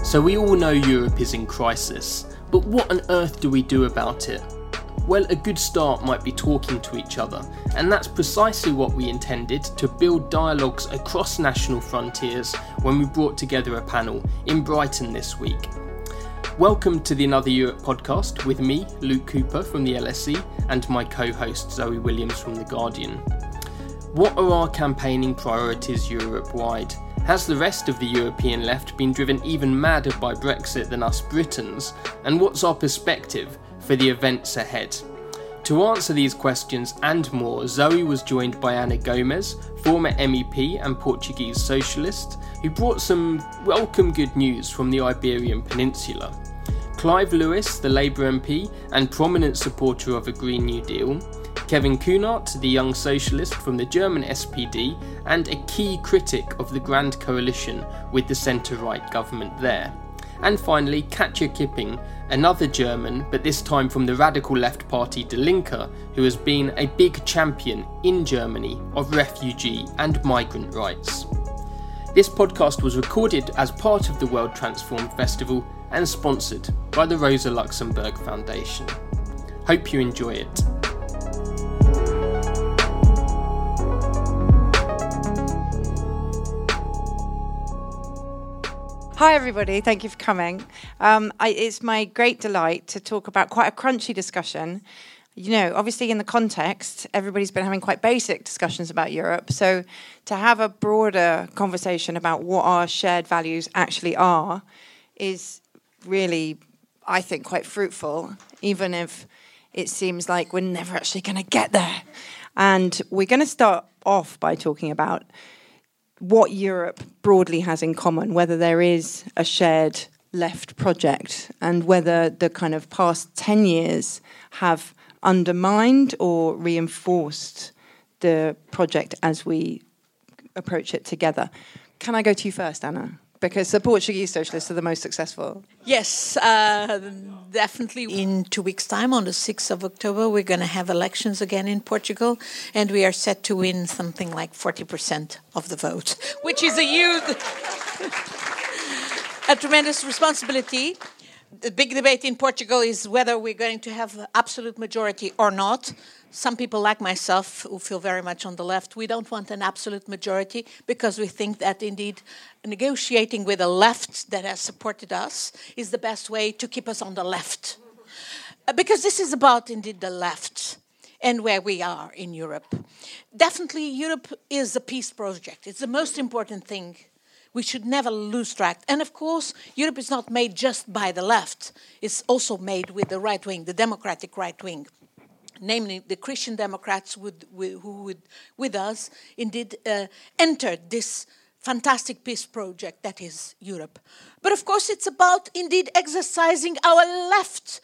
So we all know Europe is in crisis, but what on earth do we do about it? Well, a good start might be talking to each other, and that's precisely what we intended to build dialogues across national frontiers when we brought together a panel in Brighton this week. Welcome to the Another Europe podcast with me, Luke Cooper from the LSE, and my co-host Zoe Williams from The Guardian. What are our campaigning priorities Europe-wide? Has the rest of the European left been driven even madder by Brexit than us Britons? And what's our perspective for the events ahead? To answer these questions and more, Zoe was joined by Ana Gomes, former MEP and Portuguese socialist, who brought some welcome good news from the Iberian Peninsula. Clive Lewis, the Labour MP and prominent supporter of a Green New Deal. Kevin Kühnert, the young socialist from the German SPD and a key critic of the Grand Coalition with the centre-right government there. And finally, Katja Kipping, another German, but this time from the radical left party Die Linke, who has been a big champion in Germany of refugee and migrant rights. This podcast was recorded as part of the World Transform Festival and sponsored by the Rosa Luxemburg Foundation. Hope you enjoy it. Hi everybody, thank you for coming. It's my great delight to talk about quite a crunchy discussion. You know, obviously in the context, everybody's been having quite basic discussions about Europe. So to have a broader conversation about what our shared values actually are is really, I think, quite fruitful, even if it seems like we're never actually going to get there. And we're going to start off by talking about what Europe broadly has in common, whether there is a shared left project and whether the kind of past 10 years have undermined or reinforced the project as we approach it together. Can I go to you first, Anna? Because the Portuguese socialists are the most successful. Yes, definitely. In 2 weeks' time, on the 6th of October, we're going to have elections again in Portugal, and we are set to win something like 40% of the vote, which is a tremendous responsibility. The big debate in Portugal is whether we're going to have absolute majority or not. Some people like myself, who feel very much on the left, we don't want an absolute majority because we think that indeed negotiating with a left that has supported us is the best way to keep us on the left. Because this is about indeed the left and where we are in Europe. Definitely Europe is a peace project. It's the most important thing. We should never lose track. And of course, Europe is not made just by the left. It's also made with the right wing, the democratic right wing. Namely, the Christian Democrats who would, with us, indeed entered this fantastic peace project that is Europe. But of course, it's about indeed exercising our left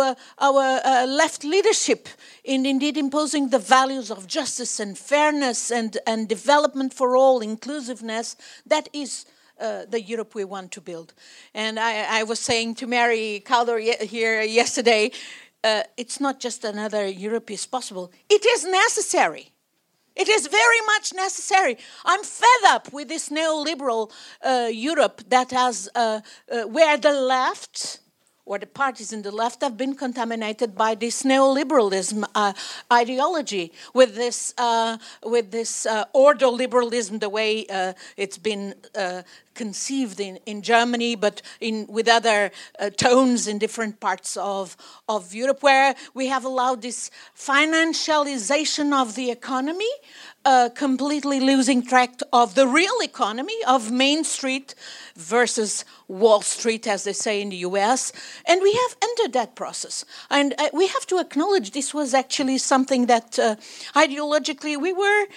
leadership in indeed imposing the values of justice and fairness and development for all, inclusiveness. That is the Europe we want to build. And I was saying to Mary Calder here yesterday, it's not just another Europe is possible. It is necessary. It is very much necessary. I'm fed up with this neoliberal Europe that has, where the left, or the parties in the left, have been contaminated by this neoliberalism ideology, with this ordoliberalism, the way it's been conceived in Germany, but with other tones in different parts of Europe, where we have allowed this financialization of the economy, completely losing track of the real economy, of Main Street versus Wall Street, as they say in the US. And we have entered that process. And we have to acknowledge this was actually something that ideologically we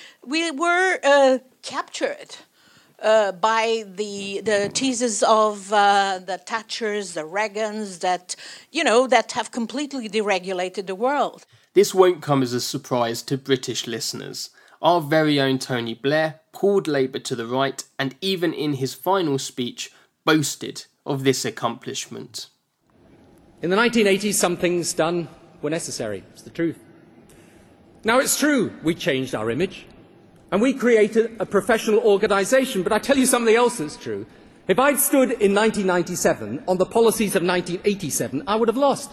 were captured by the teases of the Thatchers, the Reagans, that have completely deregulated the world. This won't come as a surprise to British listeners. Our very own Tony Blair pulled Labour to the right and even in his final speech boasted of this accomplishment. In the 1980s, some things done were necessary. It's the truth. Now, it's true we changed our image and we created a professional organisation, but I tell you something else that's true. If I'd stood in 1997 on the policies of 1987, I would have lost.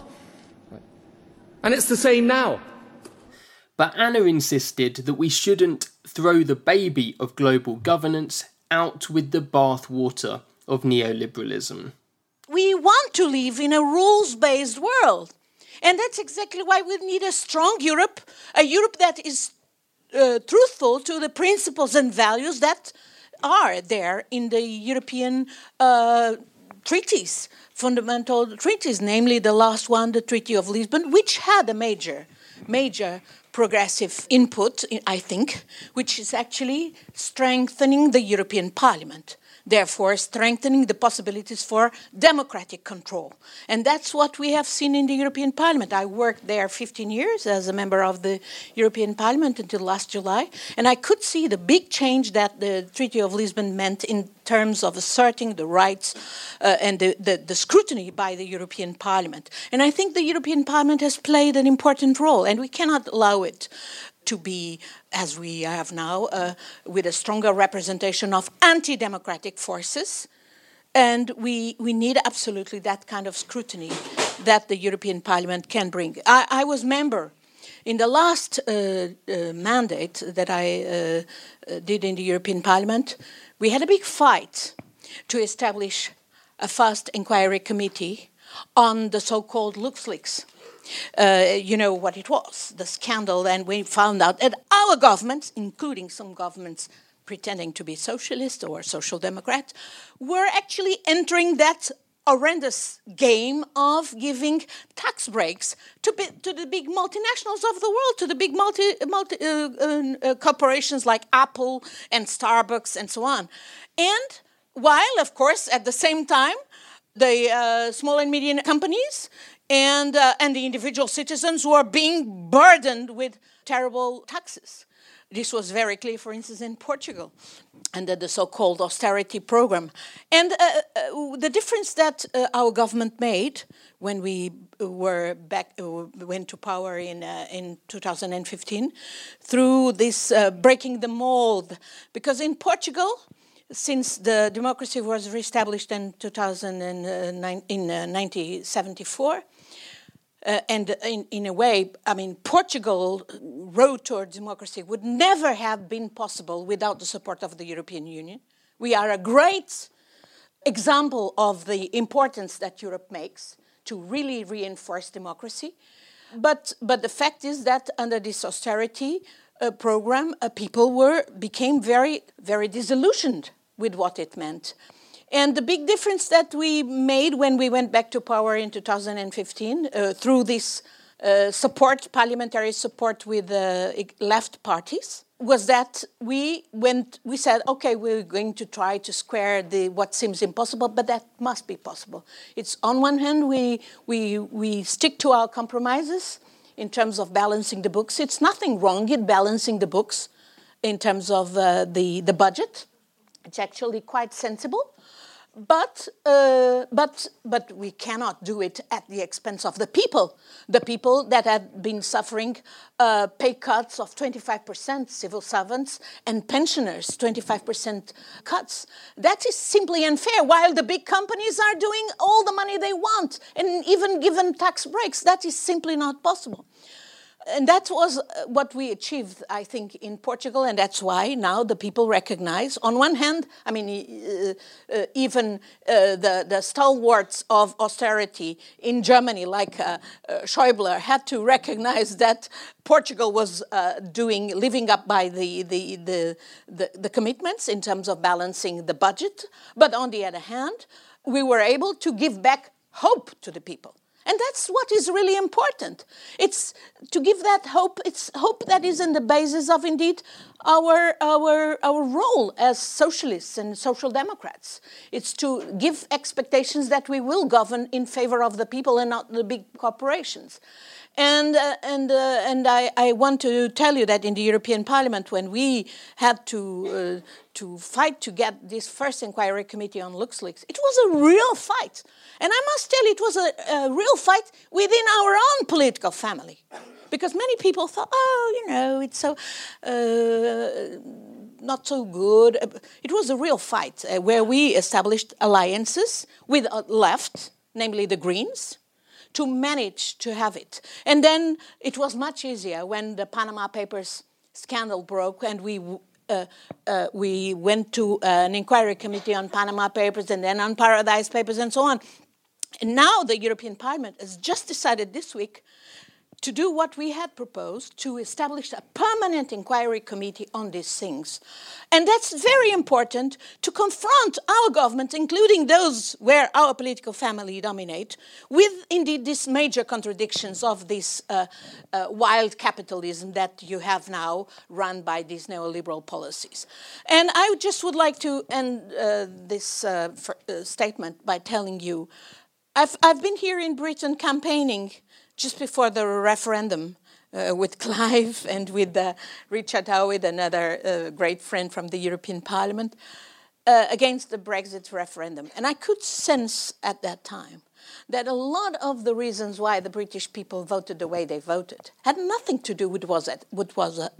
And it's the same now. But Anna insisted that we shouldn't throw the baby of global governance out with the bathwater of neoliberalism. We want to live in a rules-based world. And that's exactly why we need a strong Europe, a Europe that is truthful to the principles and values that are there in the European treaties, fundamental treaties, namely the last one, the Treaty of Lisbon, which had a major progressive input, I think, which is actually strengthening the European Parliament, therefore strengthening the possibilities for democratic control. And that's what we have seen in the European Parliament. I worked there 15 years as a member of the European Parliament until last July, and I could see the big change that the Treaty of Lisbon meant in terms of asserting the rights and the scrutiny by the European Parliament. And I think the European Parliament has played an important role, and we cannot allow it to be, as we have now, with a stronger representation of anti-democratic forces. And we need absolutely that kind of scrutiny that the European Parliament can bring. I was member in the last mandate that I did in the European Parliament. We had a big fight to establish a fast inquiry committee on the so-called LuxLeaks. You know what it was, the scandal, and we found out that our governments, including some governments pretending to be socialist or social democrat, were actually entering that horrendous game of giving tax breaks to the big multinationals of the world, to the big corporations like Apple and Starbucks and so on. And while, of course, at the same time, the small and medium companies and the individual citizens were being burdened with terrible taxes. This was very clear, for instance, in Portugal, under the so-called austerity program. And the difference that our government made when we went to power in 2015, through this breaking the mold, because in Portugal, since the democracy was reestablished in 1974, and in a way, I mean, Portugal road towards democracy would never have been possible without the support of the European Union. We are a great example of the importance that Europe makes to really reinforce democracy. But the fact is that under this austerity program, people became very, very disillusioned with what it meant. And the big difference that we made when we went back to power in 2015 through this parliamentary support with left parties, was that we said, okay, we're going to try to square what seems impossible, but that must be possible. It's on one hand, we stick to our compromises in terms of balancing the books. It's nothing wrong in balancing the books in terms of the budget. It's actually quite sensible. But we cannot do it at the expense of the people that have been suffering pay cuts of 25%, civil servants and pensioners, 25% cuts. That is simply unfair, while the big companies are doing all the money they want and even given tax breaks. That is simply not possible. And that was what we achieved, I think, in Portugal, and that's why now the people recognize, on one hand, I mean, even the stalwarts of austerity in Germany, like Schäuble, had to recognize that Portugal was living up by the commitments in terms of balancing the budget. But on the other hand, we were able to give back hope to the people. And that's what is really important. It's to give that hope. It's hope that is in the basis of, indeed, our role as socialists and social democrats. It's to give expectations that we will govern in favor of the people and not the big corporations. And I want to tell you that in the European Parliament, when we had to fight to get this first inquiry committee on LuxLeaks, it was a real fight. And I must tell you, it was a real fight within our own political family. Because many people thought, it's so not so good. It was a real fight where we established alliances with left, namely the Greens, to manage to have it. And then it was much easier when the Panama Papers scandal broke and we went to an inquiry committee on Panama Papers and then on Paradise Papers and so on. And now the European Parliament has just decided this week to do what we had proposed, to establish a permanent inquiry committee on these things. And that's very important to confront our government, including those where our political family dominate, with indeed these major contradictions of this wild capitalism that you have now run by these neoliberal policies. And I just would like to end this statement by telling you, I've been here in Britain campaigning just before the referendum with Clive and with Richard Howitt, another great friend from the European Parliament, against the Brexit referendum. And I could sense at that time that a lot of the reasons why the British people voted the way they voted had nothing to do with what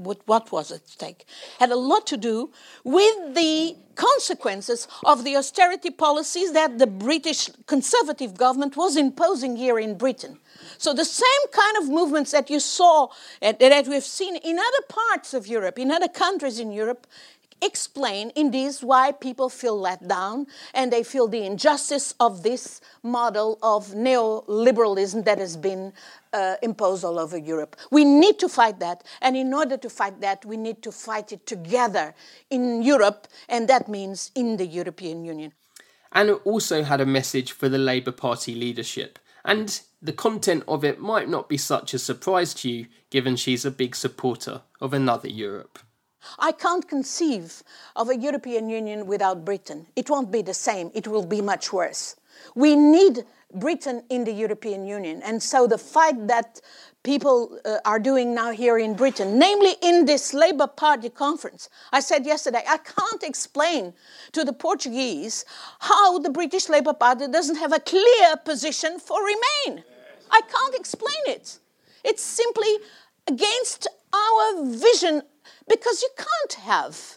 was at stake. Had a lot to do with the consequences of the austerity policies that the British Conservative government was imposing here in Britain. So the same kind of movements that you saw, that we've seen in other parts of Europe, in other countries in Europe, explain indeed why people feel let down and they feel the injustice of this model of neoliberalism that has been imposed all over Europe. We need to fight that, and in order to fight that, we need to fight it together in Europe, and that means in the European Union. Anna also had a message for the Labour Party leadership, and the content of it might not be such a surprise to you, given she's a big supporter of another Europe. I can't conceive of a European Union without Britain. It won't be the same. It will be much worse. We need Britain in the European Union. And so the fight that people are doing now here in Britain, namely in this Labour Party conference, I said yesterday, I can't explain to the Portuguese how the British Labour Party doesn't have a clear position for Remain. I can't explain it. It's simply against our vision, because you can't have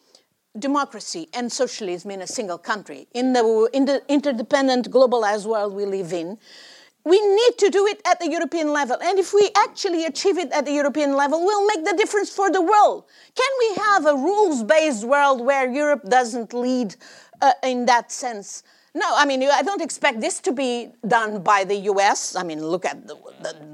democracy and socialism in a single country. In the interdependent, globalized world we live in, we need to do it at the European level. And if we actually achieve it at the European level, we'll make the difference for the world. Can we have a rules-based world where Europe doesn't lead in that sense? No, I mean, I don't expect this to be done by the US. I mean, look at the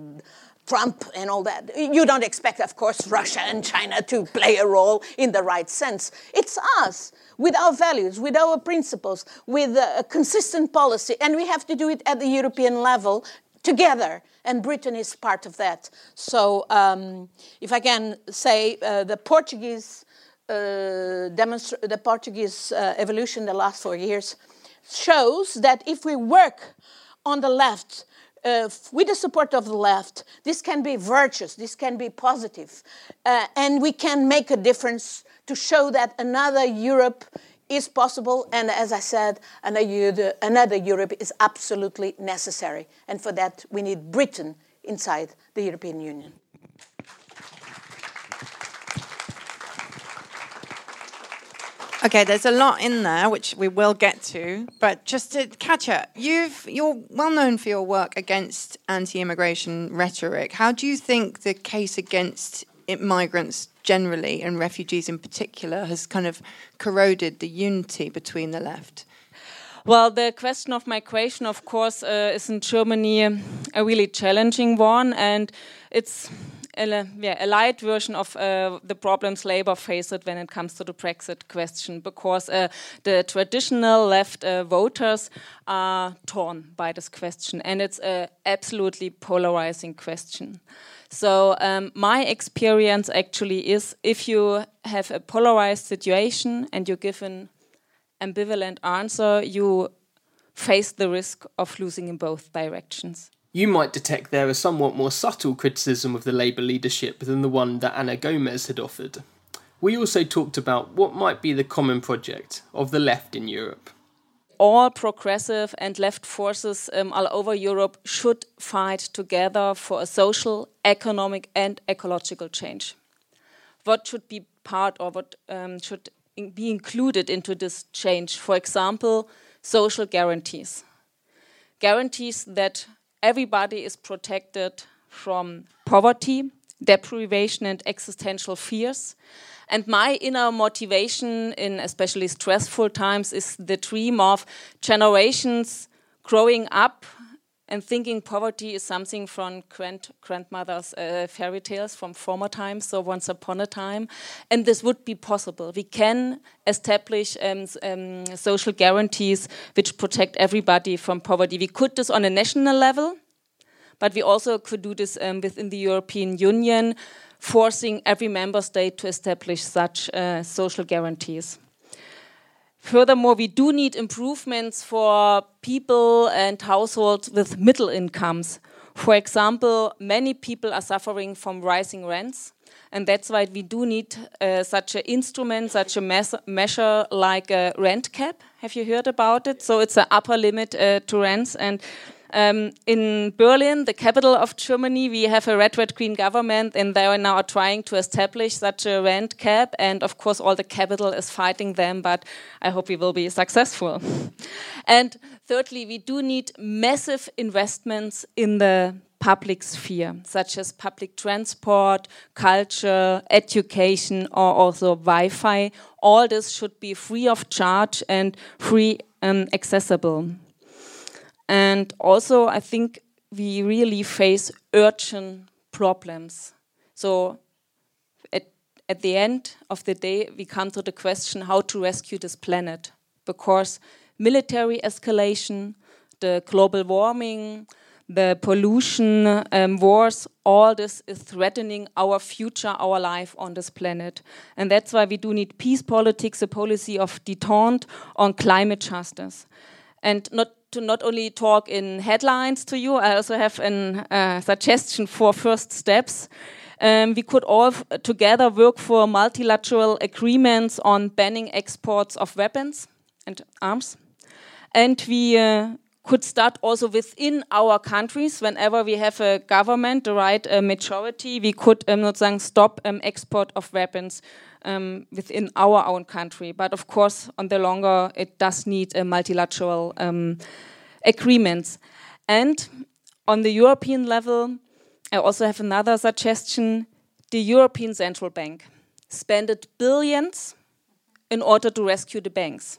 Trump and all that. You don't expect, of course, Russia and China to play a role in the right sense. It's us, with our values, with our principles, with a consistent policy, and we have to do it at the European level together, and Britain is part of that. So, if I can say, the Portuguese evolution the last 4 years shows that if we work on the left, with the support of the left, this can be virtuous, this can be positive, and we can make a difference to show that another Europe is possible, and as I said, another Europe is absolutely necessary. And for that, we need Britain inside the European Union. Okay, there's a lot in there, which we will get to. But just to catch up, you're well known for your work against anti-immigration rhetoric. How do you think the case against migrants generally and refugees in particular has kind of corroded the unity between the left? Well, the question of migration, of course, is in Germany a really challenging one, and it's a light version of the problems Labour faced when it comes to the Brexit question, because the traditional left voters are torn by this question, and it's an absolutely polarizing question. So my experience actually is, if you have a polarized situation and you give an ambivalent answer, you face the risk of losing in both directions. You might detect there a somewhat more subtle criticism of the Labour leadership than the one that Ana Gomes had offered. We also talked about what might be the common project of the left in Europe. All progressive and left forces all over Europe should fight together for a social, economic and ecological change. What should be part or what should be included into this change. For example, social guarantees. Guarantees that everybody is protected from poverty, deprivation and existential fears. And my inner motivation in especially stressful times is the dream of generations growing up and thinking poverty is something from grandmother's fairy tales from former times, so once upon a time. And this would be possible. We can establish social guarantees which protect everybody from poverty. We could do this on a national level, but we also could do this within the European Union, forcing every member state to establish such social guarantees. Furthermore, we do need improvements for people and households with middle incomes. For example, many people are suffering from rising rents, and that's why we do need such an instrument, such a measure like a rent cap. Have you heard about it? So it's an upper limit to rents. And in Berlin, the capital of Germany, we have a red-green government, and they are now trying to establish such a rent cap. And of course, all the capital is fighting them, but I hope we will be successful. And thirdly, we do need massive investments in the public sphere, such as public transport, culture, education, or also Wi-Fi. All this should be free of charge and free accessible. And also, I think we really face urgent problems. So at the end of the day, we come to the question how to rescue this planet. Because military escalation, the global warming, the pollution, wars, all this is threatening our future, our life on this planet. And that's why we do need peace politics, a policy of detente on climate justice. And not only talk in headlines to you, I also have a suggestion for first steps. We could all together work for multilateral agreements on banning exports of weapons and arms. And we could start also within our countries. Whenever we have a government, the right majority, we could stop export of weapons within our own country. But of course, on the longer, it does need a multilateral agreements. And on the European level, I also have another suggestion. The European Central Bank spent billions in order to rescue the banks.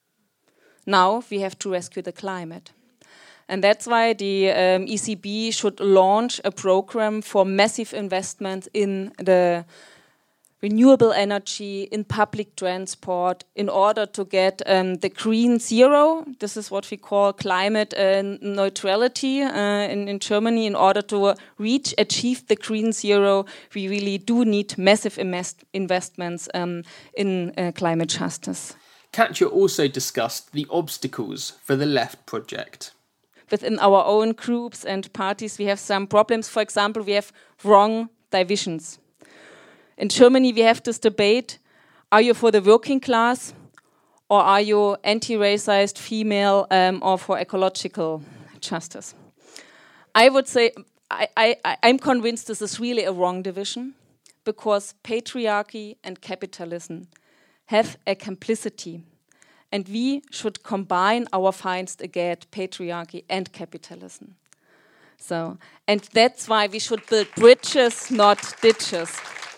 Now we have to rescue the climate. And that's why the ECB should launch a program for massive investment in the renewable energy, in public transport, in order to get the green zero. This is what we call climate neutrality in Germany. In order to achieve the green zero, we really do need massive investments in climate justice. Katja also discussed the obstacles for the Left project. Within our own groups and parties, we have some problems. For example, we have wrong divisions. In Germany, we have this debate, are you for the working class or are you anti-racist female or for ecological justice? I would say, I'm convinced this is really a wrong division because patriarchy and capitalism have a complicity and we should combine our fights against patriarchy and capitalism. So, and that's why we should build bridges, not ditches.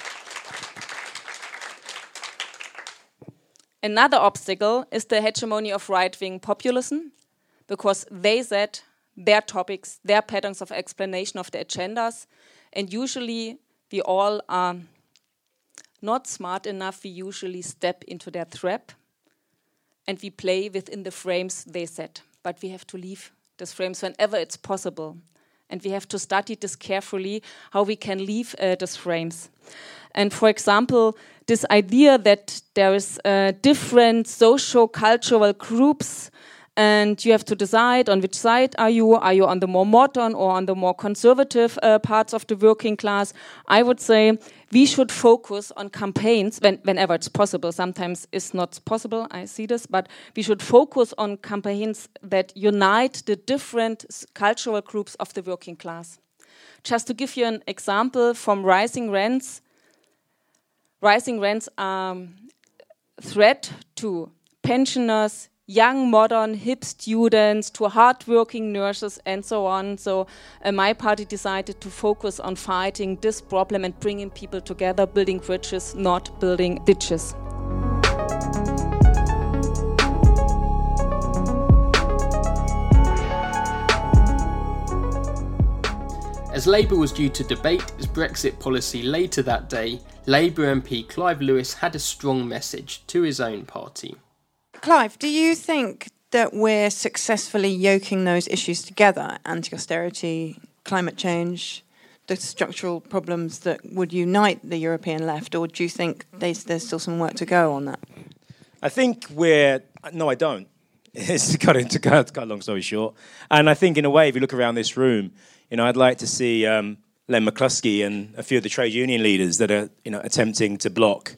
Another obstacle is the hegemony of right-wing populism, because they set their topics, their patterns of explanation of the agendas, and usually we all are not smart enough, we usually step into their trap, and we play within the frames they set. But we have to leave these frames whenever it's possible, and we have to study this carefully, how we can leave these frames. And for example, this idea that there is different socio-cultural groups and you have to decide on which side are you on the more modern or on the more conservative parts of the working class. I would say we should focus on campaigns whenever it's possible. Sometimes it's not possible, I see this, but we should focus on campaigns that unite the different cultural groups of the working class. Just to give you an example from rising rents, rising rents are threat to pensioners, young, modern, hip students, to hardworking nurses, and so on. So my party decided to focus on fighting this problem and bringing people together, building bridges, not building ditches. As Labour was due to debate its Brexit policy later that day, Labour MP Clive Lewis had a strong message to his own party. Clive, do you think that we're successfully yoking those issues together, anti-austerity, climate change, the structural problems that would unite the European left, or do you think there's still some work to go on that? I think no, I don't. It's to cut a long story short. And I think in a way, if you look around this room, I'd like to see Len McCluskey and a few of the trade union leaders that are, attempting to block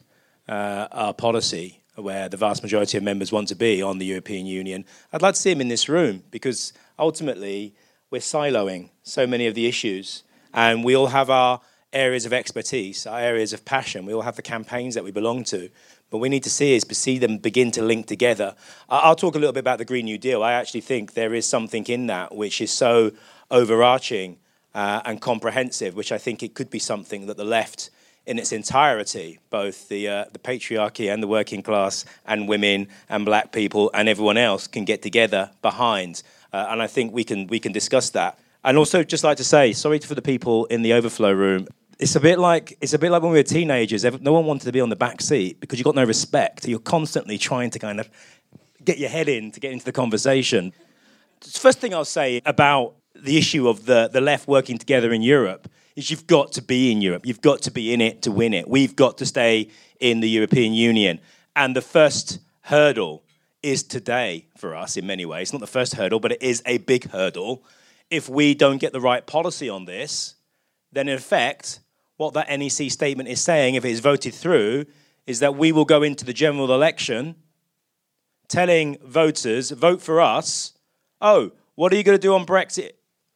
our policy, where the vast majority of members want to be on the European Union. I'd like to see him in this room, because ultimately we're siloing so many of the issues, and we all have our areas of expertise, our areas of passion. We all have the campaigns that we belong to, but we need to see them begin to link together. I'll talk a little bit about the Green New Deal. I actually think there is something in that which is so overarching and comprehensive, which I think it could be something that the left in its entirety, both the patriarchy and the working class and women and black people and everyone else can get together behind. And I think we can discuss that. And also just like to say, sorry for the people in the overflow room. It's a bit like when we were teenagers. No one wanted to be on the back seat because you've got no respect. You're constantly trying to kind of get your head in to get into the conversation. First thing I'll say about the issue of the left working together in Europe is you've got to be in Europe. You've got to be in it to win it. We've got to stay in the European Union. And the first hurdle is today for us in many ways. Not the first hurdle, but it is a big hurdle. If we don't get the right policy on this, then in effect, what that NEC statement is saying, if it is voted through, is that we will go into the general election telling voters, vote for us. Oh, what are you going to do on Brexit?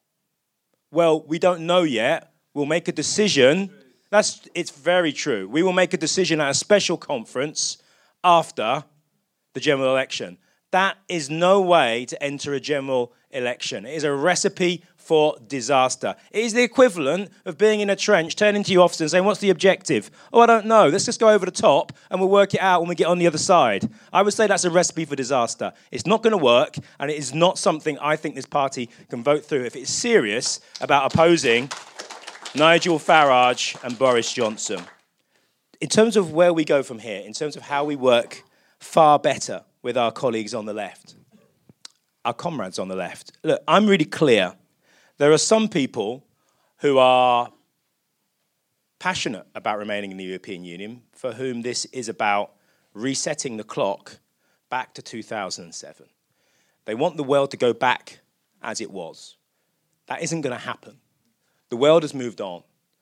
Well, we don't know yet. We'll make a decision. It's very true. We will make a decision at a special conference after the general election. That is no way to enter a general election. It is a recipe for disaster. It is the equivalent of being in a trench, turning to your officer and saying, what's the objective? Oh, I don't know. Let's just go over the top and we'll work it out when we get on the other side. I would say that's a recipe for disaster. It's not going to work, and it is not something I think this party can vote through if it's serious about opposing Nigel Farage and Boris Johnson. In terms of where we go from here, in terms of how we work far better with our colleagues on the left, our comrades on the left, look, I'm really clear. There are some people who are passionate about remaining in the European Union, for whom this is about resetting the clock back to 2007. They want the world to go back as it was. That isn't going to happen. The world has moved on.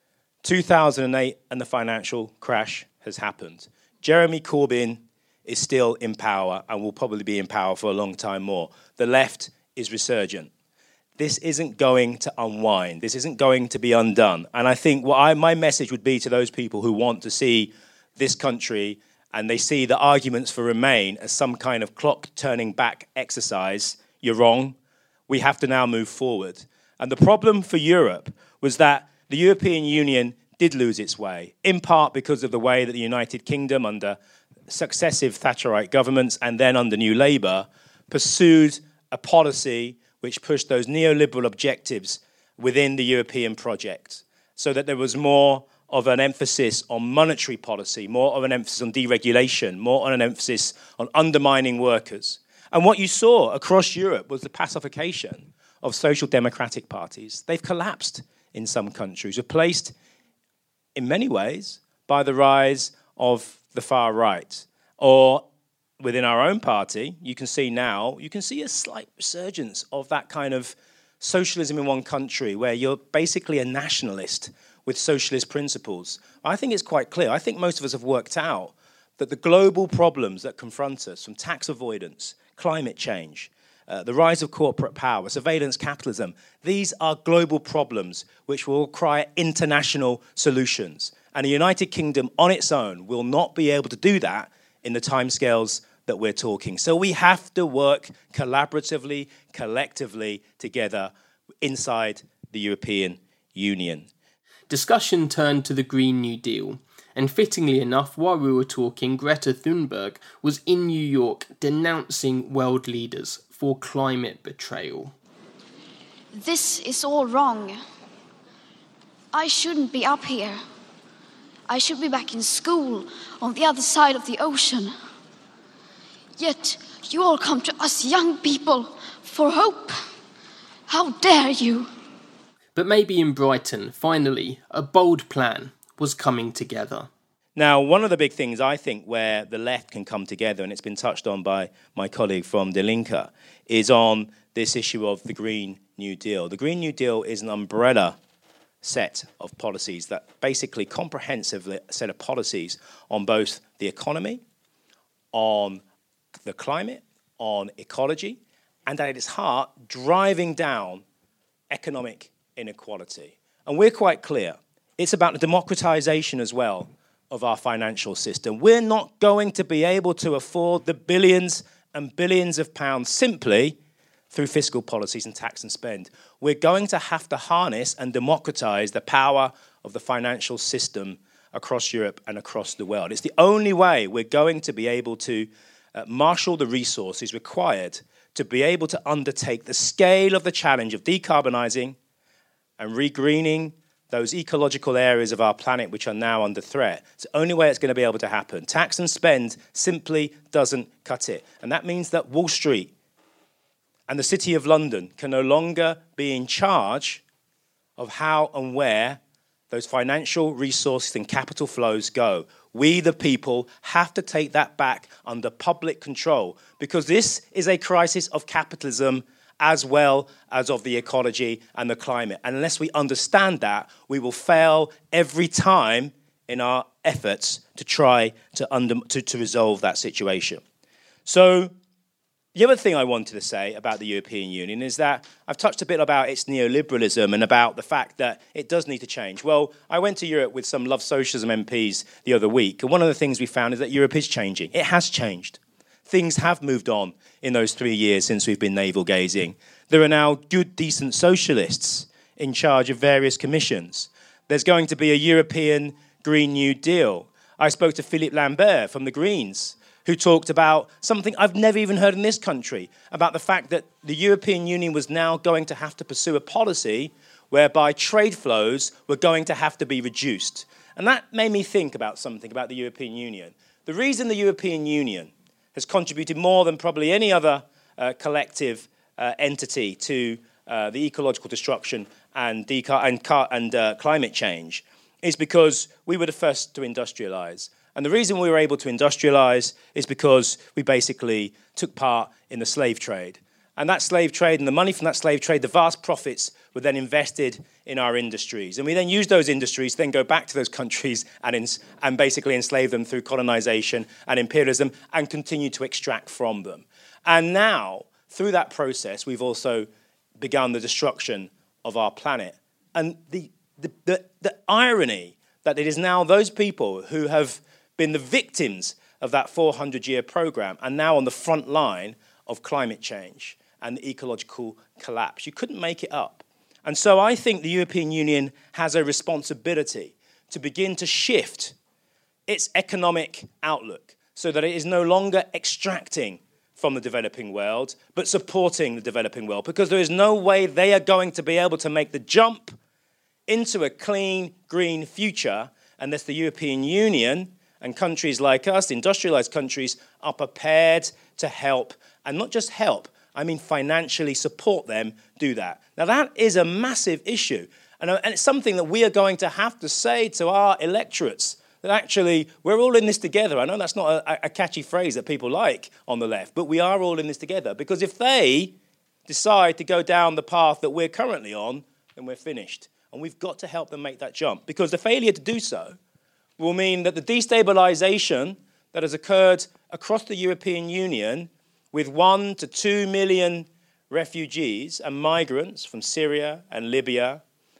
2008 and the financial crash has happened. Jeremy Corbyn is still in power and will probably be in power for a long time more. The left is resurgent. This isn't going to unwind. This isn't going to be undone. And I think my message would be to those people who want to see this country and they see the arguments for Remain as some kind of clock-turning back exercise, you're wrong. We have to now move forward. And the problem for Europe was that the European Union did lose its way, in part because of the way that the United Kingdom, under successive Thatcherite governments and then under New Labour, pursued a policy which pushed those neoliberal objectives within the European project, so that there was more of an emphasis on monetary policy, more of an emphasis on deregulation, more on an emphasis on undermining workers. And what you saw across Europe was the pacification of social democratic parties. They've collapsed in some countries, replaced in many ways by the rise of the far right. Or within our own party, you can see a slight resurgence of that kind of socialism in one country where you're basically a nationalist with socialist principles. I think it's quite clear. I think most of us have worked out that the global problems that confront us, from tax avoidance, climate change, the rise of corporate power, surveillance capitalism, these are global problems which will require international solutions. And the United Kingdom on its own will not be able to do that in the timescales that we're talking. So we have to work collaboratively, collectively together inside the European Union. Discussion turned to the Green New Deal. And fittingly enough, while we were talking, Greta Thunberg was in New York denouncing world leaders for climate betrayal. This is all wrong. I shouldn't be up here. I should be back in school on the other side of the ocean. Yet you all come to us young people for hope. How dare you? But maybe in Brighton, finally, a bold plan was coming together. Now, one of the big things I think where the left can come together, and it's been touched on by my colleague from Die Linke, is on this issue of the Green New Deal. The Green New Deal is an umbrella set of policies, that basically comprehensive set of policies on both the economy, on the climate, on ecology, and at its heart, driving down economic inequality. And we're quite clear. It's about the democratization as well of our financial system. We're not going to be able to afford the billions and billions of pounds simply through fiscal policies and tax and spend. We're going to have to harness and democratize the power of the financial system across Europe and across the world. It's the only way we're going to be able to marshal the resources required to be able to undertake the scale of the challenge of decarbonizing and regreening those ecological areas of our planet which are now under threat. It's the only way it's going to be able to happen. Tax and spend simply doesn't cut it. And that means that Wall Street and the City of London can no longer be in charge of how and where those financial resources and capital flows go. We, the people, have to take that back under public control, because this is a crisis of capitalism as well as of the ecology and the climate. And unless we understand that, we will fail every time in our efforts to try to resolve that situation. So the other thing I wanted to say about the European Union is that I've touched a bit about its neoliberalism and about the fact that it does need to change. Well, I went to Europe with some Love Socialism MPs the other week, and one of the things we found is that Europe is changing. It has changed. Things have moved on in those 3 years since we've been navel-gazing. There are now good, decent socialists in charge of various commissions. There's going to be a European Green New Deal. I spoke to Philippe Lambert from the Greens, who talked about something I've never even heard in this country, about the fact that the European Union was now going to have to pursue a policy whereby trade flows were going to have to be reduced. And that made me think about something about the European Union. The reason the European Union has contributed more than probably any other collective entity to the ecological destruction and climate change is because we were the first to industrialize. And the reason we were able to industrialize is because we basically took part in the slave trade. And that slave trade and the money from that slave trade, the vast profits, were then invested in our industries. And we then used those industries to then go back to those countries and basically enslave them through colonization and imperialism and continue to extract from them. And now, through that process, we've also begun the destruction of our planet. And the irony that it is now those people who have been the victims of that 400-year program and now on the front line of climate change and the ecological collapse. You couldn't make it up. And so I think the European Union has a responsibility to begin to shift its economic outlook so that it is no longer extracting from the developing world, but supporting the developing world, because there is no way they are going to be able to make the jump into a clean, green future unless the European Union and countries like us, industrialized countries, are prepared to help, and not just help, I mean financially support them do that. Now that is a massive issue, and it's something that we are going to have to say to our electorates, that actually we're all in this together. I know that's not a catchy phrase that people like on the left, but we are all in this together, because if they decide to go down the path that we're currently on, then we're finished. And we've got to help them make that jump, because the failure to do so will mean that the destabilization that has occurred across the European Union with 1 to 2 million refugees and migrants from Syria and Libya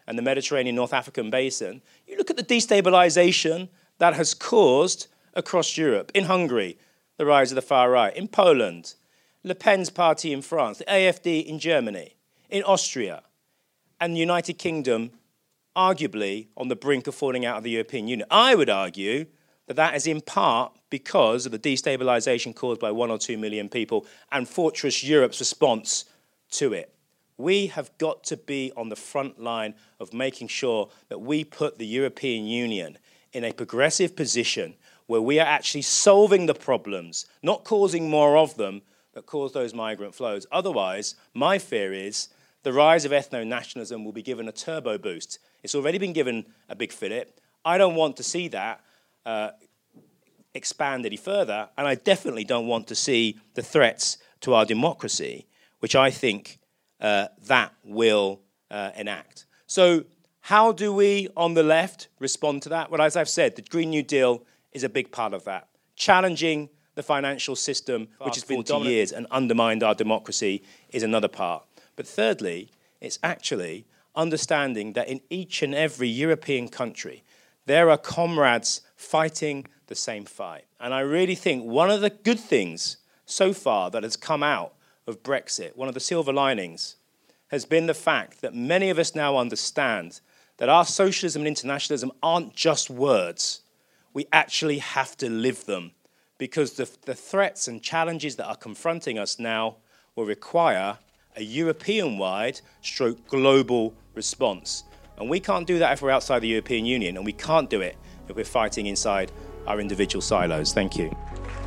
and the Mediterranean North African basin, you look at the destabilization that has caused across Europe, in Hungary, the rise of the far right, in Poland, Le Pen's party in France, the AfD in Germany, in Austria, and the United Kingdom, arguably on the brink of falling out of the European Union. I would argue that is in part because of the destabilization caused by 1 or 2 million people and Fortress Europe's response to it. We have got to be on the front line of making sure that we put the European Union in a progressive position where we are actually solving the problems, not causing more of them that cause those migrant flows. Otherwise, my fear is the rise of ethno-nationalism will be given a turbo boost. It's already been given a big fillip. I don't want to see that expand any further, and I definitely don't want to see the threats to our democracy, which I think that will enact. So how do we, on the left, respond to that? Well, as I've said, the Green New Deal is a big part of that. Challenging the financial system, which has been 40 years and undermined our democracy, is another part. But thirdly, it's actually understanding that in each and every European country, there are comrades fighting the same fight. And I really think one of the good things so far that has come out of Brexit, one of the silver linings, has been the fact that many of us now understand that our socialism and internationalism aren't just words. We actually have to live them, because the threats and challenges that are confronting us now will require a European-wide / global response. And we can't do that if we're outside the European Union, and we can't do it if we're fighting inside our individual silos. Thank you.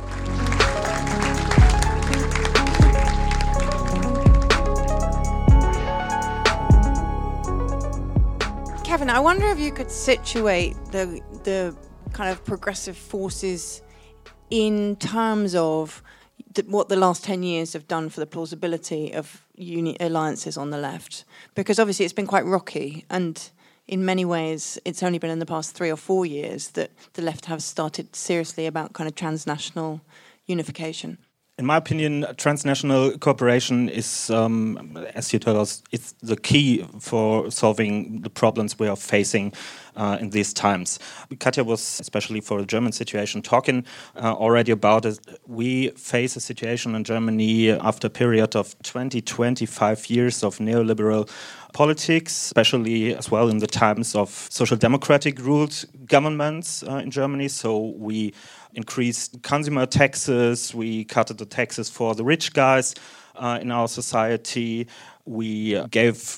Kevin, I wonder if you could situate the kind of progressive forces in terms of what the last 10 years have done for the plausibility of alliances on the left. Because obviously it's been quite rocky, and in many ways it's only been in the past 3 or 4 years that the left have started seriously about kind of transnational unification. In my opinion, transnational cooperation is, as you told us, it's the key for solving the problems we are facing in these times. Katja was, especially for the German situation, talking already about it. We face a situation in Germany after a period of 25 years of neoliberal politics, especially as well in the times of social democratic ruled governments in Germany. So we increased consumer taxes, we cut the taxes for the rich guys in our society, we gave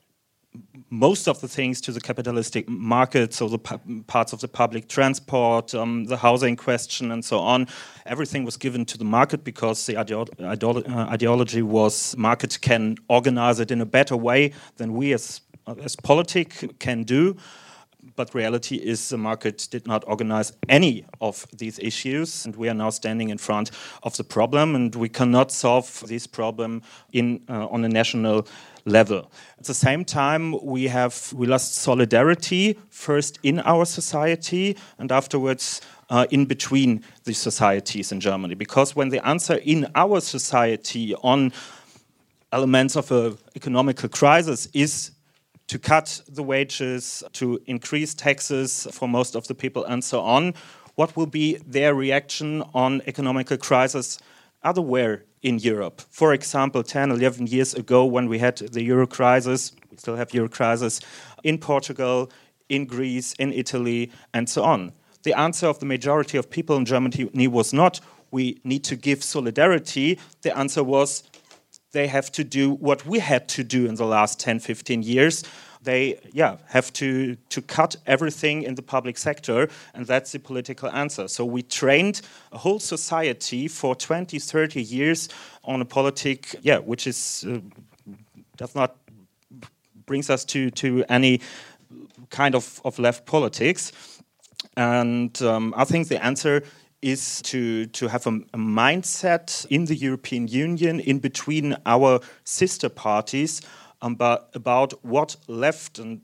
most of the things to the capitalistic market, so the parts of the public transport, the housing question and so on. Everything was given to the market because the ideology was market can organize it in a better way than we as politic can do. But reality is the market did not organize any of these issues, and we are now standing in front of the problem, and we cannot solve this problem on a national level. At the same time, we lost solidarity, first in our society and afterwards in between the societies in Germany. Because when the answer in our society on elements of an economical crisis is to cut the wages, to increase taxes for most of the people and so on, what will be their reaction on economical crisis elsewhere in Europe? For example, 10, 11 years ago when we had the Euro crisis, we still have Euro crisis, in Portugal, in Greece, in Italy, and so on. The answer of the majority of people in Germany was not, we need to give solidarity. The answer was, they have to do what we had to do in the last 10, 15 years. They have to cut everything in the public sector, and that's the political answer. So we trained a whole society for 20, 30 years on a politic, which is does not brings us to any kind of left politics. And I think the answer is to have a mindset in the European Union in between our sister parties about what left and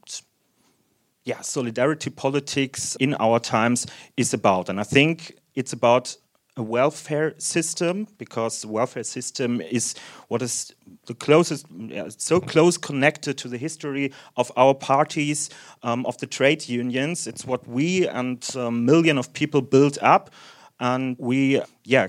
solidarity politics in our times is about. And I think it's about a welfare system, because the welfare system is what is the closest, so close connected to the history of our parties, of the trade unions. It's what we and a million of people built up, and we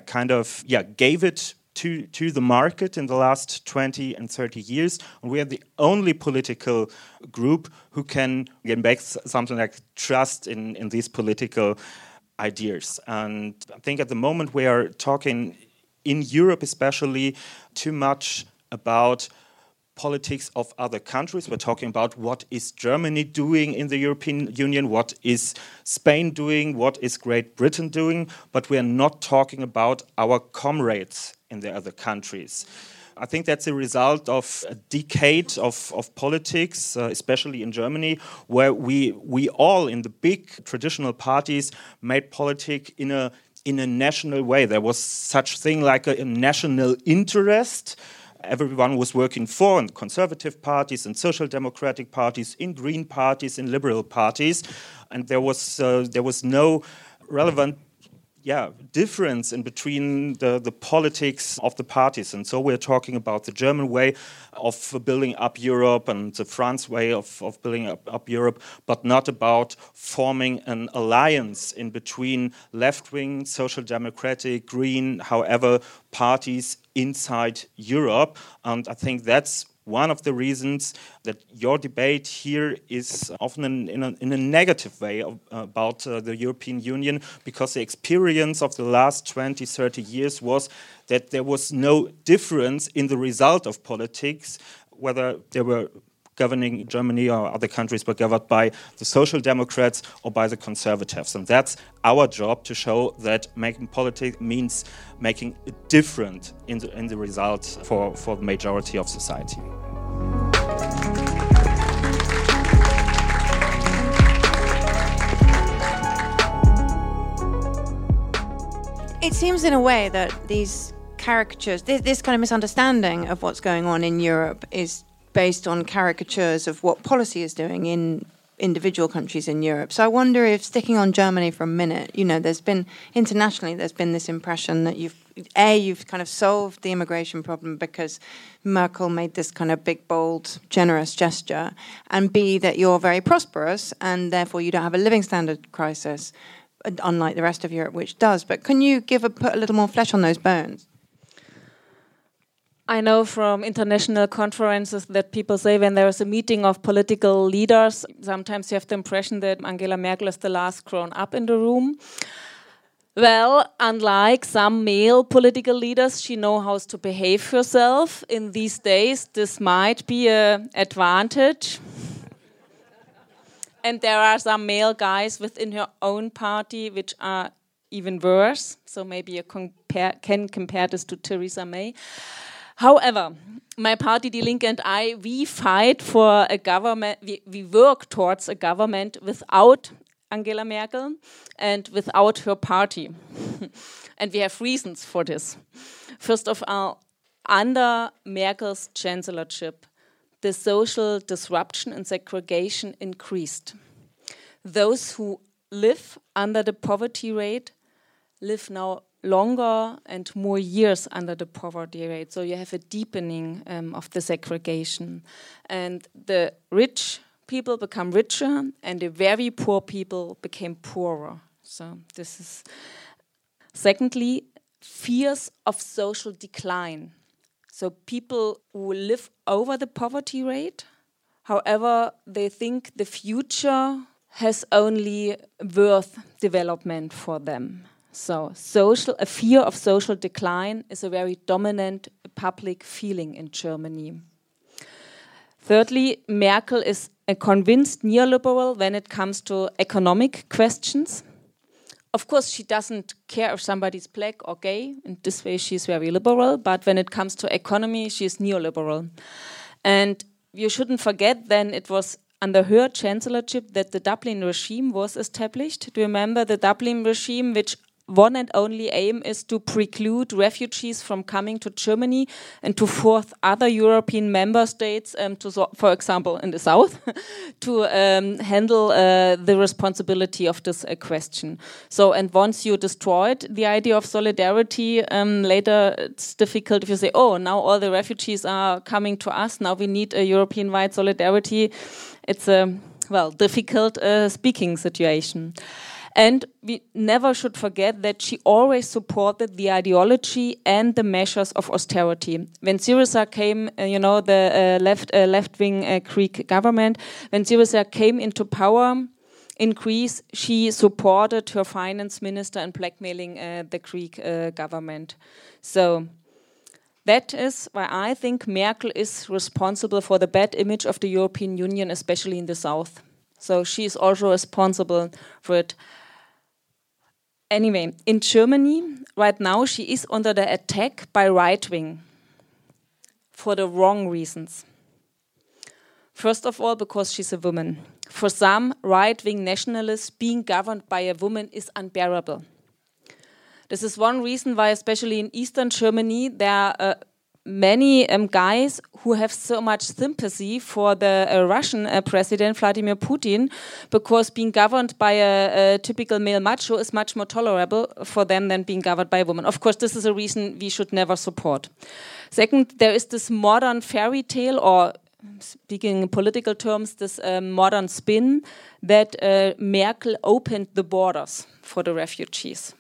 gave it to the market in the last 20 and 30 years. And we are the only political group who can get back something like trust in these political ideas. And I think at the moment we are talking in Europe especially too much about politics of other countries. We're talking about what is Germany doing in the European Union, what is Spain doing, what is Great Britain doing, but we are not talking about our comrades in the other countries. I think that's a result of a decade of politics, especially in Germany, where we all in the big traditional parties made politics in a national way. There was such thing like a national interest. Everyone was working for in conservative parties and social democratic parties, in green parties, in liberal parties, and there was no relevant difference in between the politics of the parties. And so we're talking about the German way of building up Europe and the France way of building up Europe, but not about forming an alliance in between left-wing, social democratic, green, however, parties inside Europe. And I think that's one of the reasons that your debate here is often in a negative way about the European Union, because the experience of the last 20, 30 years was that there was no difference in the result of politics, whether they were governing Germany or other countries were governed by the Social Democrats or by the Conservatives. And that's our job, to show that making politics means making a difference in the result for the majority of society. It seems in a way that these caricatures, this kind of misunderstanding of what's going on in Europe is based on caricatures of what policy is doing in individual countries in Europe. So I wonder if, sticking on Germany for a minute, there's been this impression that you've kind of solved the immigration problem because Merkel made this kind of big, bold, generous gesture, and B, that you're very prosperous and therefore you don't have a living standard crisis, unlike the rest of Europe, which does. But can you put a little more flesh on those bones? I know from international conferences that people say when there is a meeting of political leaders, sometimes you have the impression that Angela Merkel is the last grown up in the room. Well, unlike some male political leaders, she knows how to behave herself. In these days, this might be an advantage. And there are some male guys within her own party which are even worse. So maybe you can compare this to Theresa May. However, my party, Die Linke, and I, we fight for a government, we work towards a government without Angela Merkel and without her party. And we have reasons for this. First of all, under Merkel's chancellorship, the social disruption and segregation increased. Those who live under the poverty rate live now longer and more years under the poverty rate. So you have a deepening of the segregation. And the rich people become richer and the very poor people became poorer. So this is... Secondly, fears of social decline. So people who live over the poverty rate, however, they think the future has only worth development for them. So a fear of social decline is a very dominant public feeling in Germany. Thirdly, Merkel is a convinced neoliberal when it comes to economic questions. Of course, she doesn't care if somebody's black or gay. In this way, she's very liberal. But when it comes to economy, she's neoliberal. And you shouldn't forget then it was under her chancellorship that the Dublin regime was established. Do you remember the Dublin regime, which one and only aim is to preclude refugees from coming to Germany and to force other European member states, for example, in the south, to handle the responsibility of this question. So, and once you destroyed the idea of solidarity, later it's difficult if you say, oh, now all the refugees are coming to us, now we need a European-wide solidarity. It's a, difficult speaking situation. And we never should forget that she always supported the ideology and the measures of austerity. When Syriza came, the left-wing Greek government, when Syriza came into power in Greece, she supported her finance minister in blackmailing the Greek government. So that is why I think Merkel is responsible for the bad image of the European Union, especially in the south. So she is also responsible for it. Anyway, in Germany, right now, she is under the attack by right-wing for the wrong reasons. First of all, because she's a woman. For some right-wing nationalists, being governed by a woman is unbearable. This is one reason why, especially in Eastern Germany, there are many guys who have so much sympathy for the Russian president Vladimir Putin, because being governed by a typical male macho is much more tolerable for them than being governed by a woman. Of course, this is a reason we should never support. Second, there is this modern fairy tale, or speaking in political terms, this modern spin that Merkel opened the borders for the refugees.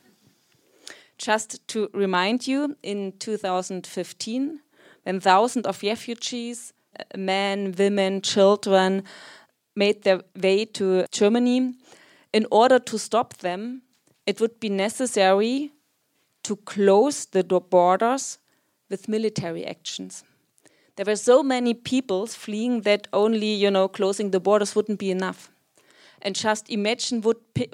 Just to remind you, in 2015, when thousands of refugees, men, women, children, made their way to Germany, in order to stop them, it would be necessary to close the borders with military actions. There were so many people fleeing that only, closing the borders wouldn't be enough. And just imagine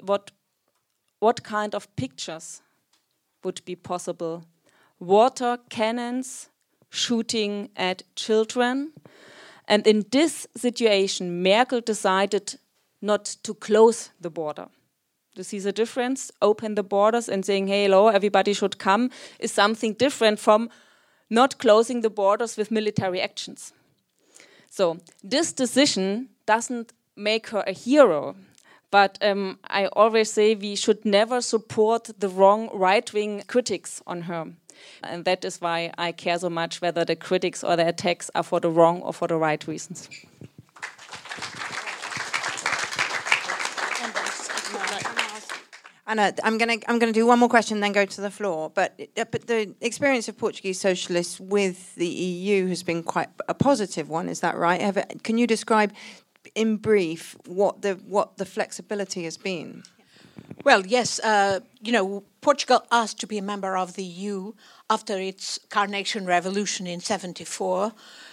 what kind of pictures would be possible. Water cannons shooting at children. And in this situation, Merkel decided not to close the border. You see the difference? Open the borders and saying, hey, hello, everybody should come, is something different from not closing the borders with military actions. So this decision doesn't make her a hero. But I always say we should never support the wrong right-wing critics on her. And that is why I care so much whether the critics or the attacks are for the wrong or for the right reasons. Anna, I'm gonna do one more question, then go to the floor. But the experience of Portuguese socialists with the EU has been quite a positive one. Is that right? Can you describe, in brief, what the flexibility has been? Well, yes. Portugal asked to be a member of the EU after its Carnation Revolution in '74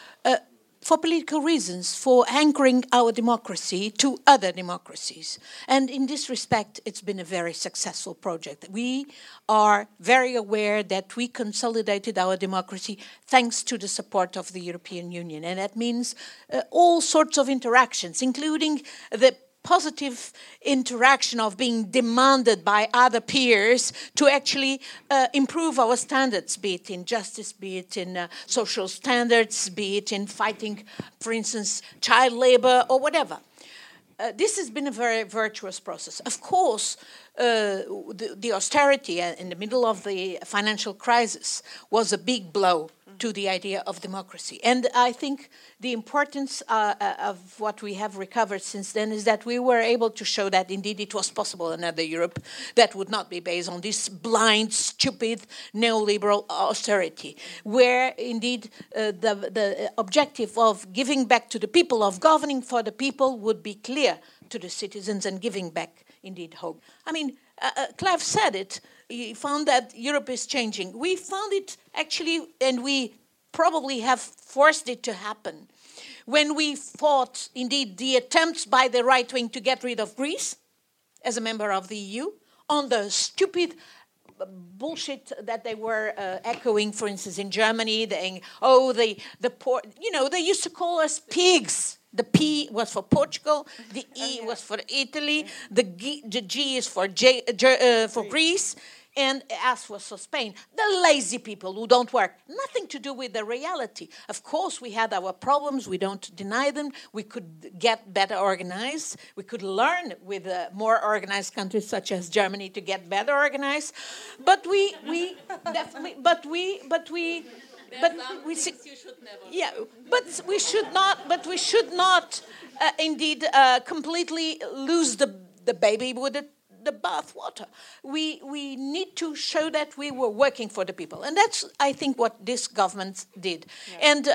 for political reasons, for anchoring our democracy to other democracies. And in this respect, it's been a very successful project. We are very aware that we consolidated our democracy thanks to the support of the European Union. And that means all sorts of interactions, including the positive interaction of being demanded by other peers to actually improve our standards, be it in justice, be it in social standards, be it in fighting, for instance, child labor or whatever. This has been a very virtuous process. Of course, the austerity in the middle of the financial crisis was a big blow to the idea of democracy. And I think the importance of what we have recovered since then is that we were able to show that indeed it was possible another Europe that would not be based on this blind, stupid, neoliberal austerity, where indeed the objective of giving back to the people, of governing for the people, would be clear to the citizens and giving back indeed hope. I mean, Clive said it. He found that Europe is changing. We found it actually, and we probably have forced it to happen, when we fought, indeed, the attempts by the right wing to get rid of Greece as a member of the EU, on the stupid bullshit that they were echoing, for instance, in Germany, saying, oh, the poor, they used to call us pigs. The P was for Portugal, the E was for Italy, the G is for Greece. And as for Spain, the lazy people who don't work, nothing to do with the reality. Of course, we had our problems. We don't deny them. We could get better organized. We could learn with more organized countries such as Germany to get better organized. But we definitely, but we should not indeed completely lose the baby with the bathwater. We need to show that we were working for the people, and that's, I think, what this government did. Yeah. And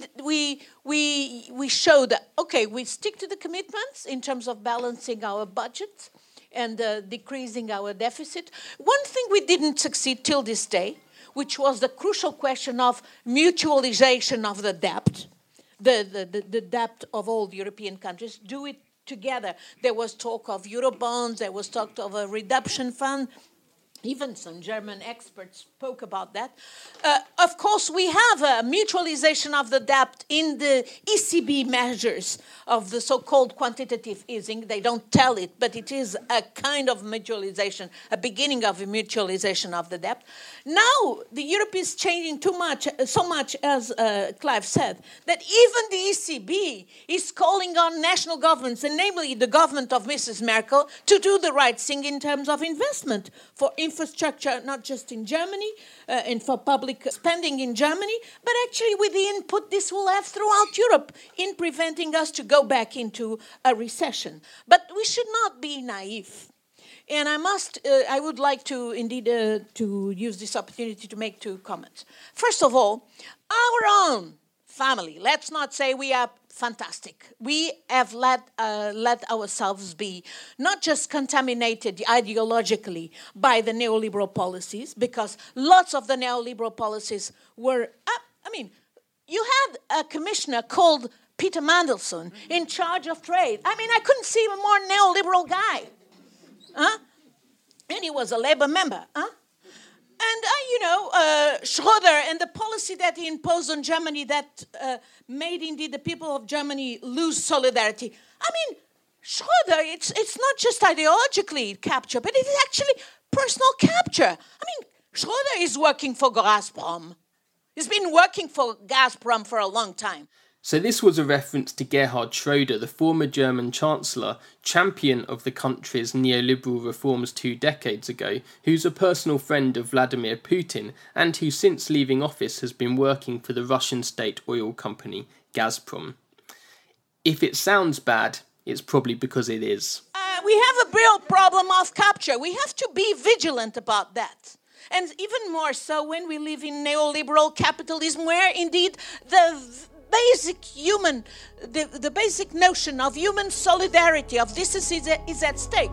we showed that, okay, we stick to the commitments in terms of balancing our budget and decreasing our deficit. One thing we didn't succeed till this day, which was the crucial question of mutualization of the debt, the debt of all the European countries, do it together. There was talk of Eurobonds, there was talk of a redemption fund. Even some German experts spoke about that. Of course, we have a mutualization of the debt in the ECB measures of the so-called quantitative easing. They don't tell it, but it is a kind of mutualization, a beginning of a mutualization of the debt. Now, the Europe is changing so much, as Clive said, that even the ECB is calling on national governments, and namely the government of Mrs. Merkel, to do the right thing in terms of investment for infrastructure, not just in Germany, and for public spending in Germany, but actually with the input this will have throughout Europe in preventing us to go back into a recession. But we should not be naive. And I would like to indeed to use this opportunity to make 2 comments. First of all, our own family, let's not say we are fantastic. We have let ourselves be not just contaminated ideologically by the neoliberal policies, because lots of the neoliberal policies were, you had a commissioner called Peter Mandelson in charge of trade. I couldn't see a more neoliberal guy. And he was a Labour member. And, Schröder and the policy that he imposed on Germany that made, indeed, the people of Germany lose solidarity. Schröder, it's not just ideologically capture, but it is actually personal capture. Schröder is working for Gazprom. He's been working for Gazprom for a long time. So this was a reference to Gerhard Schröder, the former German Chancellor, champion of the country's neoliberal reforms 2 decades ago, who's a personal friend of Vladimir Putin and who since leaving office has been working for the Russian state oil company Gazprom. If it sounds bad, it's probably because it is. We have a real problem of capture. We have to be vigilant about that. And even more so when we live in neoliberal capitalism, where indeed the basic notion of human solidarity, of this is at stake.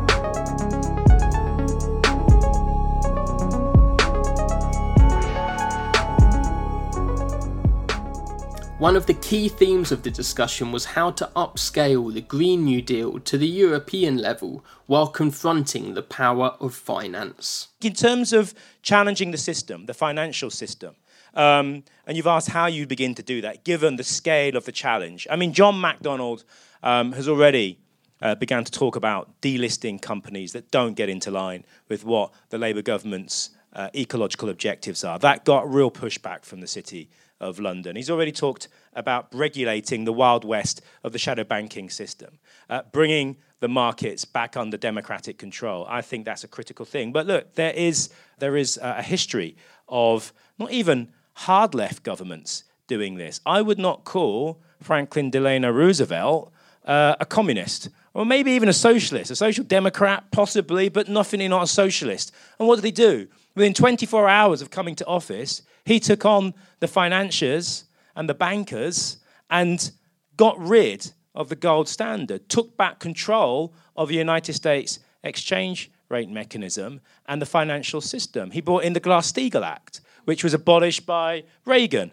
One of the key themes of the discussion was how to upscale the Green New Deal to the European level while confronting the power of finance. In terms of challenging the system, the financial system, and you've asked how you begin to do that, given the scale of the challenge. John MacDonald has already began to talk about delisting companies that don't get into line with what the Labour government's ecological objectives are. That got real pushback from the City of London. He's already talked about regulating the Wild West of the shadow banking system, bringing the markets back under democratic control. I think that's a critical thing. But look, there is a history of not even hard left governments doing this. I would not call Franklin Delano Roosevelt a communist, or maybe even a socialist, a social democrat, possibly, but definitely not a socialist. And what did he do? Within 24 hours of coming to office, he took on the financiers and the bankers and got rid of the gold standard, took back control of the United States exchange rate mechanism and the financial system. He brought in the Glass-Steagall Act, which was abolished by Reagan.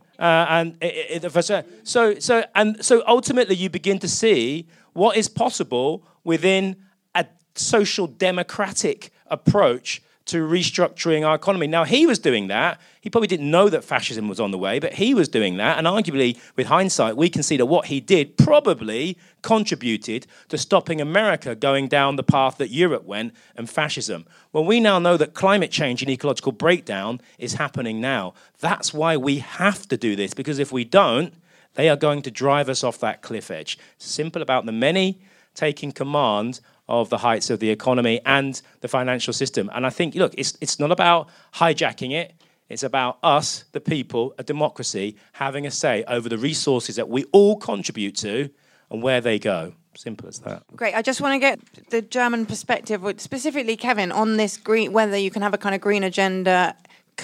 So ultimately you begin to see what is possible within a social democratic approach to restructuring our economy. Now, he was doing that. He probably didn't know that fascism was on the way, but he was doing that. And arguably, with hindsight, we can see that what he did probably contributed to stopping America going down the path that Europe went and fascism. Well, we now know that climate change and ecological breakdown is happening now. That's why we have to do this, because if we don't, they are going to drive us off that cliff edge. Simple about the many taking command of the heights of the economy and the financial system. And I think, look, it's not about hijacking it. It's about us, the people, a democracy, having a say over the resources that we all contribute to and where they go. Simple as that. Great. I just want to get the German perspective, specifically, Kevin, on this green, whether you can have a kind of green agenda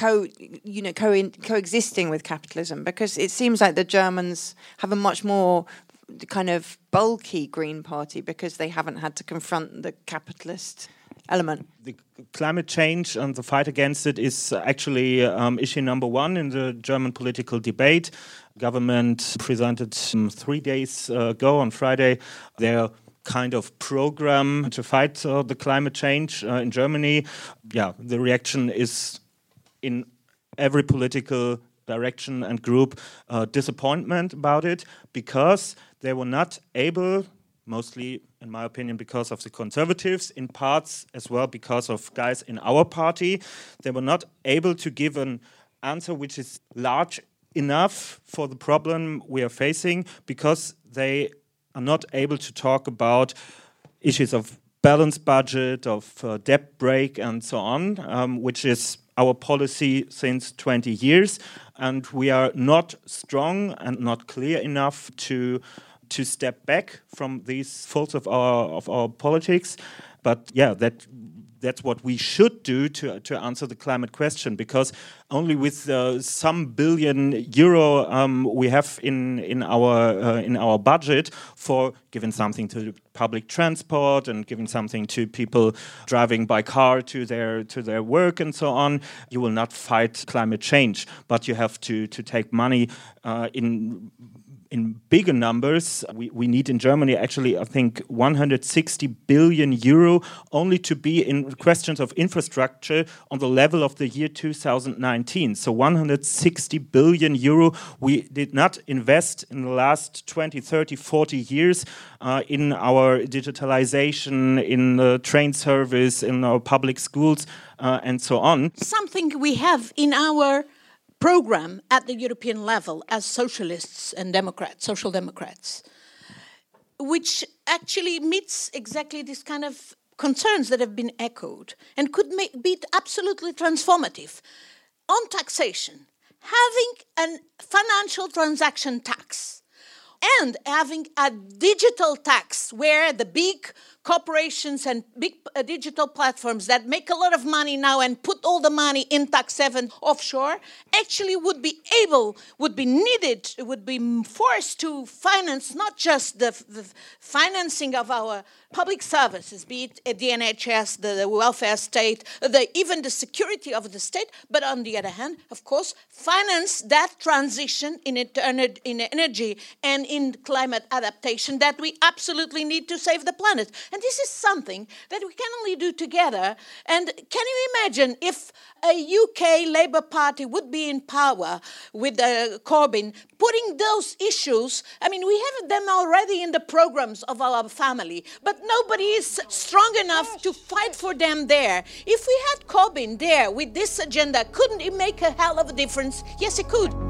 coexisting with capitalism, because it seems like the Germans have a much more kind of bulky Green Party because they haven't had to confront the capitalist element. The climate change and the fight against it is actually issue number one in the German political debate. Government presented 3 days ago on Friday their kind of program to fight the climate change in Germany. Yeah, the reaction is in every political direction and group disappointment about it, because they were not able, mostly in my opinion because of the conservatives, in parts as well because of guys in our party, they were not able to give an answer which is large enough for the problem we are facing, because they are not able to talk about issues of balanced budget, of debt break and so on, which is our policy since 20 years, and we are not strong and not clear enough to step back from these faults of our politics. But yeah, that's what we should do to answer the climate question, because only with some billion euro we have in our budget for giving something to public transport and giving something to people driving by car to their work and so on, you will not fight climate change. But you have to take money in bigger numbers. We need in Germany actually, I think, 160 billion euro only to be in questions of infrastructure on the level of the year 2019. So 160 billion euro we did not invest in the last 20, 30, 40 years in our digitalization, in the train service, in our public schools, and so on. Something we have in our program at the European level as socialists and democrats, social democrats, which actually meets exactly this kind of concerns that have been echoed and could be absolutely transformative. On taxation, having a financial transaction tax and having a digital tax where the big corporations and big digital platforms that make a lot of money now and put all the money in tax haven offshore actually would be needed, would be forced to finance not just the financing of our public services, be it the NHS, the welfare state, even the security of the state, but on the other hand, of course, finance that transition in energy and in climate adaptation that we absolutely need to save the planet. And this is something that we can only do together. And can you imagine if a UK Labour Party would be in power with Corbyn, putting those issues, I mean, we have them already in the programs of our family, but nobody is strong enough to fight for them there. If we had Corbyn there with this agenda, couldn't it make a hell of a difference? Yes, it could.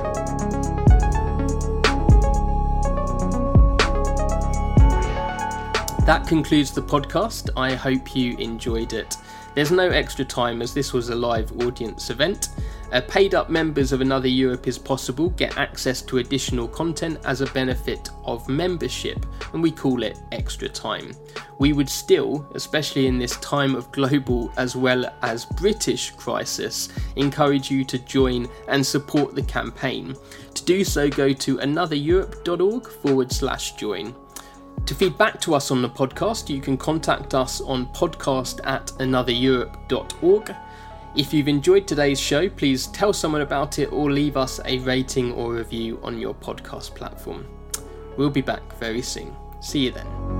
That concludes the podcast. I hope you enjoyed it. There's no extra time as this was a live audience event. Paid up members of Another Europe is Possible get access to additional content as a benefit of membership, and we call it Extra Time. We would still, especially in this time of global as well as British crisis, encourage you to join and support the campaign. To do so, go to anothereurope.org/join. To feed back to us on the podcast, you can contact us on podcast@anothereurope.org. If you've enjoyed today's show, please tell someone about it or leave us a rating or review on your podcast platform. We'll be back very soon. See you then.